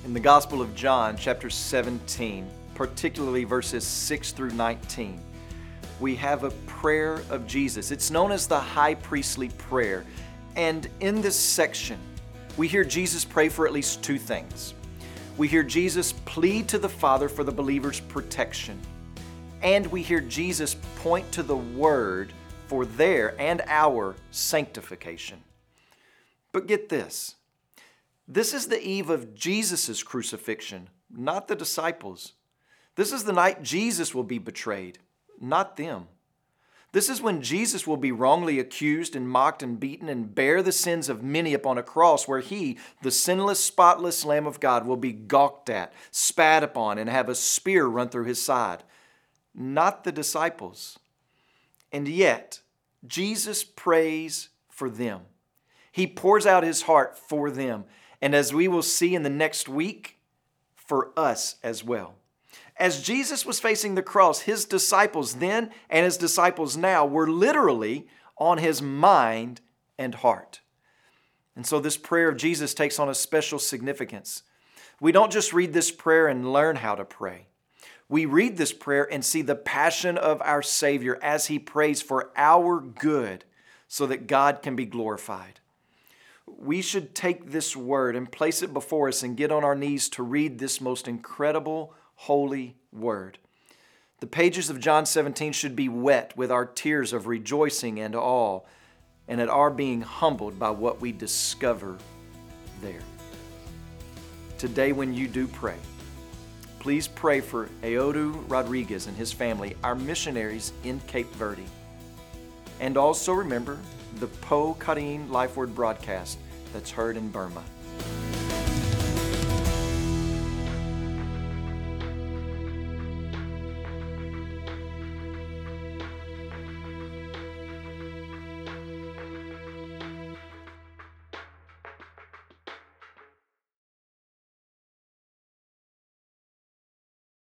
In the Gospel of John, chapter 17, particularly verses 6 through 19, we have a prayer of Jesus. It's known as the high priestly prayer. And in this section, we hear Jesus pray for at least two things. We hear Jesus plead to the Father for the believer's protection. And we hear Jesus point to the Word for their and our sanctification. But get this. This is the eve of Jesus' crucifixion, not the disciples. This is the night Jesus will be betrayed, not them. This is when Jesus will be wrongly accused and mocked and beaten and bear the sins of many upon a cross, where He, the sinless, spotless Lamb of God, will be gawked at, spat upon, and have a spear run through His side, not the disciples. And yet, Jesus prays for them. He pours out His heart for them. And as we will see in the next week, for us as well. As Jesus was facing the cross, His disciples then and His disciples now were literally on His mind and heart. And so this prayer of Jesus takes on a special significance. We don't just read this prayer and learn how to pray. We read this prayer and see the passion of our Savior as He prays for our good so that God can be glorified. We should take this word and place it before us and get on our knees to read this most incredible, holy word. The pages of John 17 should be wet with our tears of rejoicing and awe, and at our being humbled by what we discover there. Today, when you do pray, please pray for Eodu Rodriguez and his family, our missionaries in Cape Verde. And also remember the Po Karim Life Word broadcast that's heard in Burma.